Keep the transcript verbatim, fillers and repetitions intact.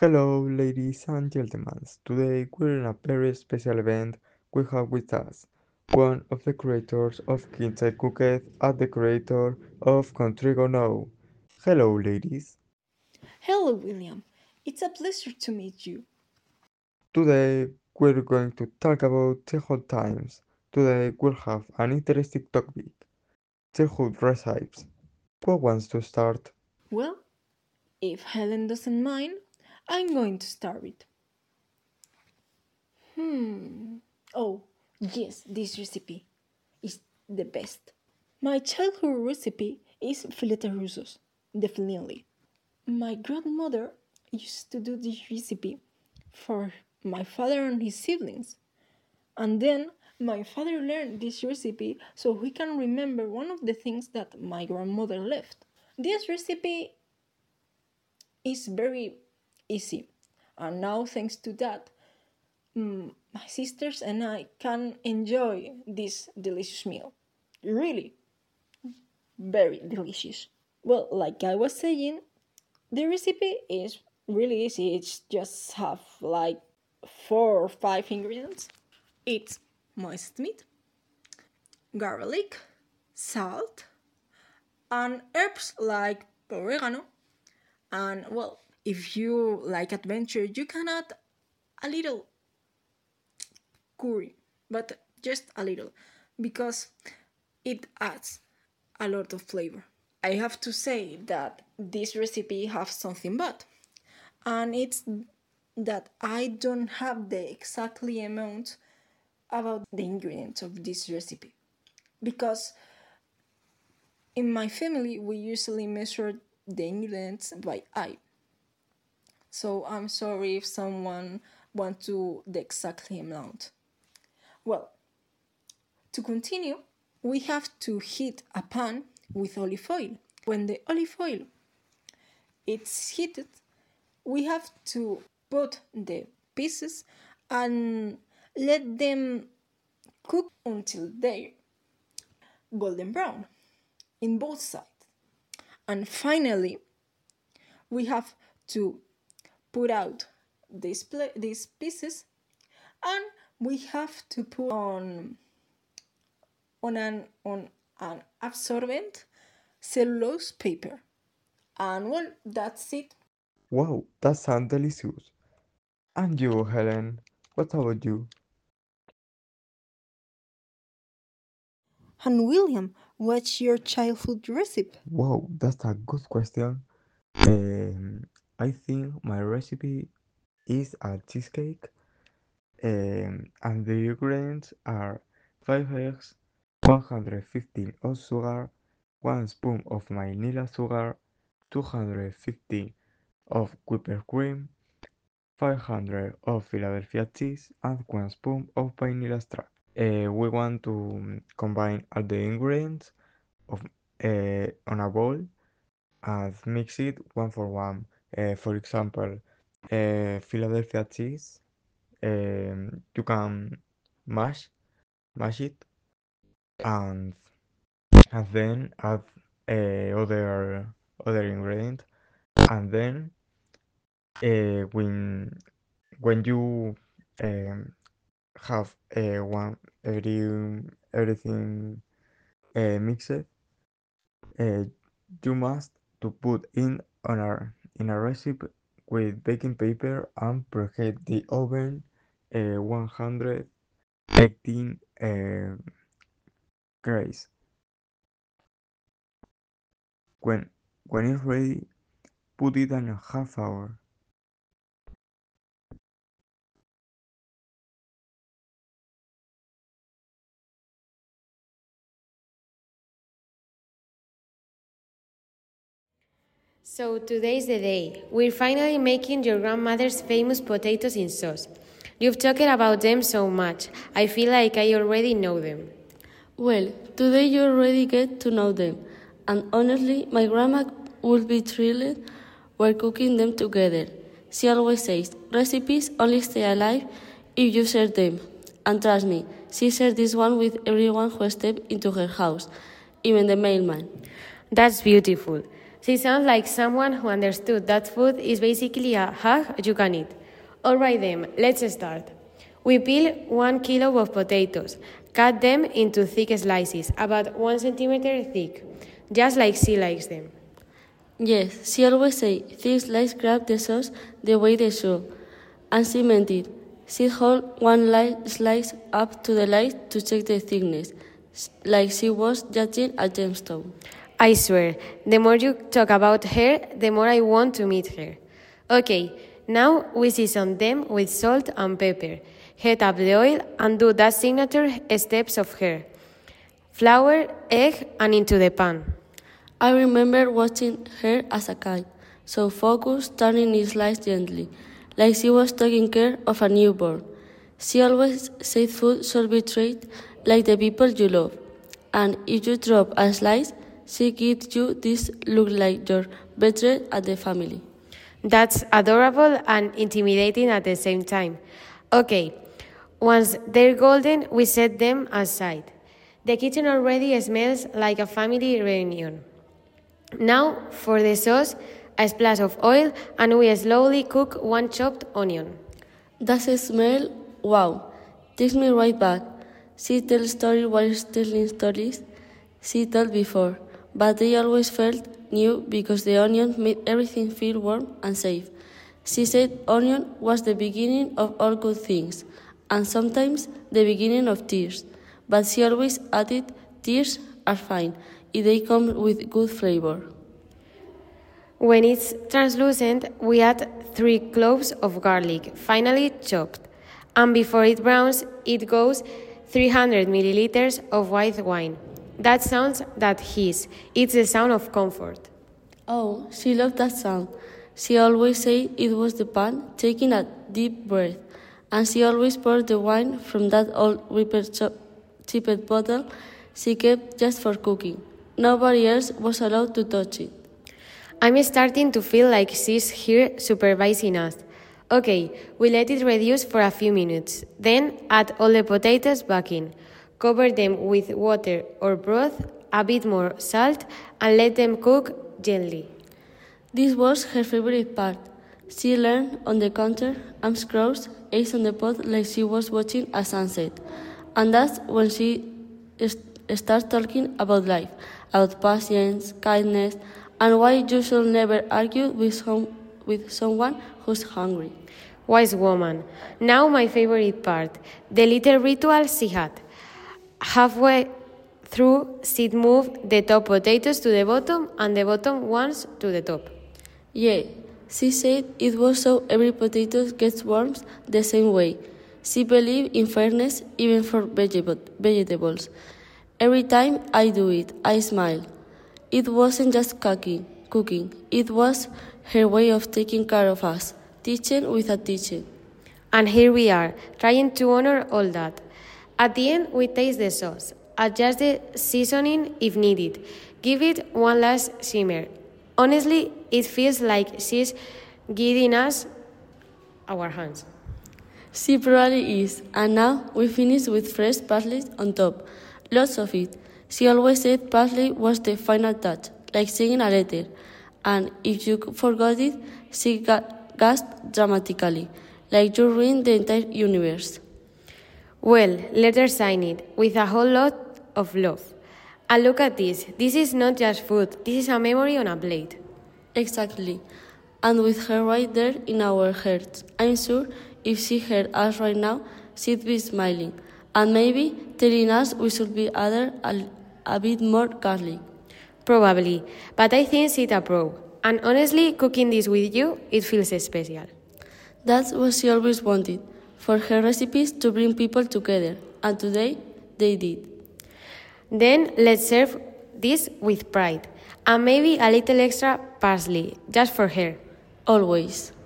Hello, ladies and gentlemen. Today we're in a very special event. We have with us one of the creators of Kinside Cooked and the creator of Contrigo Now. Hello, ladies. Hello, William. It's a pleasure to meet you. Today we're going to talk about childhood times. Today we'll have an interesting topic: childhood recipes. Who wants to start? Well, if Helen doesn't mind, I'm going to start it. Hmm. Oh, yes, this recipe is the best. My childhood recipe is filete russos, definitely. My grandmother used to do this recipe for my father and his siblings. And then my father learned this recipe so he can remember one of the things that my grandmother left. This recipe is very easy, and now thanks to that, mm, my sisters and I can enjoy this delicious meal. Really, very delicious. Well, like I was saying, the recipe is really easy. It's just have like four or five ingredients. It's moist meat, garlic, salt, and herbs like oregano. And well, if you like adventure, you can add a little curry, but just a little, because it adds a lot of flavor. I have to say that this recipe has something bad, and it's that I don't have the exactly amount about the ingredients of this recipe, because in my family we usually measure the ingredients by eye. So I'm sorry if someone wants to the exactly amount. Well, to continue, we have to heat a pan with olive oil. When the olive oil is heated, we have to put the pieces and let them cook until they're golden brown in both sides. And finally, we have to put out these, pla- these pieces, and we have to put on on an on an absorbent cellulose paper. And well, that's it. Wow, that sounds delicious. And you, Helen, what about you? And William, what's your childhood recipe? Wow, that's a good question. Um, I think my recipe is a cheesecake, um, and the ingredients are five eggs, one hundred fifty of sugar, one spoon of vanilla sugar, two hundred fifty of whipped cream, five hundred of Philadelphia cheese, and one spoon of vanilla extract. Uh, we want to um, combine all the ingredients of uh, on a bowl and mix it one for one. Uh, for example, uh, Philadelphia cheese, um, you can mash mash it and and then add uh, other other ingredient, and then uh, when when you um, have uh, one every everything uh, mixed, uh, you must to put in on a in a recipe with baking paper and preheat the oven uh, one hundred eighteen uh, degrees. When when it's ready, put it in a half hour. So today's the day. We're finally making your grandmother's famous potatoes in sauce. You've talked about them so much. I feel like I already know them. Well, today you already get to know them, and honestly, my grandma would be thrilled we're cooking them together. She always says recipes only stay alive if you share them, and trust me, she shared this one with everyone who stepped into her house, even the mailman. That's beautiful. She sounds like someone who understood that food is basically a hug you can eat. Alright then, let's start. We peel one kilo of potatoes, cut them into thick slices, about one centimeter thick, just like she likes them. Yes, she always say, these slices grab the sauce the way they should. And she meant it. She'd hold one light slice up to the light to check the thickness, like she was judging a gemstone. I swear, the more you talk about her, the more I want to meet her. Okay, now we season them with salt and pepper, heat up the oil, and do that signature steps of her. Flour, egg, and into the pan. I remember watching her as a kid, so focused, turning each slice gently, like she was taking care of a newborn. She always said food should be treated like the people you love, and if you drop a slice, she gives you this look like you're better at the family. That's adorable and intimidating at the same time. Okay, once they're golden, we set them aside. The kitchen already smells like a family reunion. Now, for the sauce, a splash of oil, and we slowly cook one chopped onion. Does it smell? Wow. Takes me right back. She tells stories while telling stories she told before, but they always felt new because the onion made everything feel warm and safe. She said onion was the beginning of all good things, and sometimes the beginning of tears, but she always added tears are fine if they come with good flavor. When it's translucent, we add three cloves of garlic, finely chopped, and before it browns, it goes three hundred milliliters of white wine. That sounds that hiss. It's the sound of comfort. Oh, she loved that sound. She always said it was the pan taking a deep breath, and she always poured the wine from that old Ripper chipped bottle she kept just for cooking. Nobody else was allowed to touch it. I'm starting to feel like she's here supervising us. Okay, we let it reduce for a few minutes. Then add all the potatoes back in. Cover them with water or broth, a bit more salt, and let them cook gently. This was her favorite part. She learned on the counter, arms crossed, eyes on the pot like she was watching a sunset. And that's when she starts talking about life, about patience, kindness, and why you should never argue with, some, with someone who's hungry. Wise woman. Now my favorite part, the little ritual she had. Halfway through, she'd move the top potatoes to the bottom and the bottom ones to the top. Yeah, she said it was so every potato gets warm the same way. She believed in fairness even for vegetables. Every time I do it, I smile. It wasn't just cooking, cooking. It was her way of taking care of us, teaching with a teaching. And here we are, trying to honor all that. At the end, we taste the sauce, adjust the seasoning if needed, give it one last shimmer. Honestly, it feels like she's guiding us our hands. She probably is, and now we finish with fresh parsley on top. Lots of it. She always said parsley was the final touch, like singing a letter, and if you forgot it, she gasped dramatically, like you ruined the entire universe. Well, let her sign it, with a whole lot of love. And look at this, this is not just food, this is a memory on a plate. Exactly, and with her right there in our hearts, I'm sure if she heard us right now, she'd be smiling, and maybe telling us we should be added a, a bit more garlic. Probably, but I think she'd approve. And honestly, cooking this with you, it feels special. That's what she always wanted, for her recipes to bring people together, and today they did. Then let's serve this with pride, and maybe a little extra parsley, just for her. Always.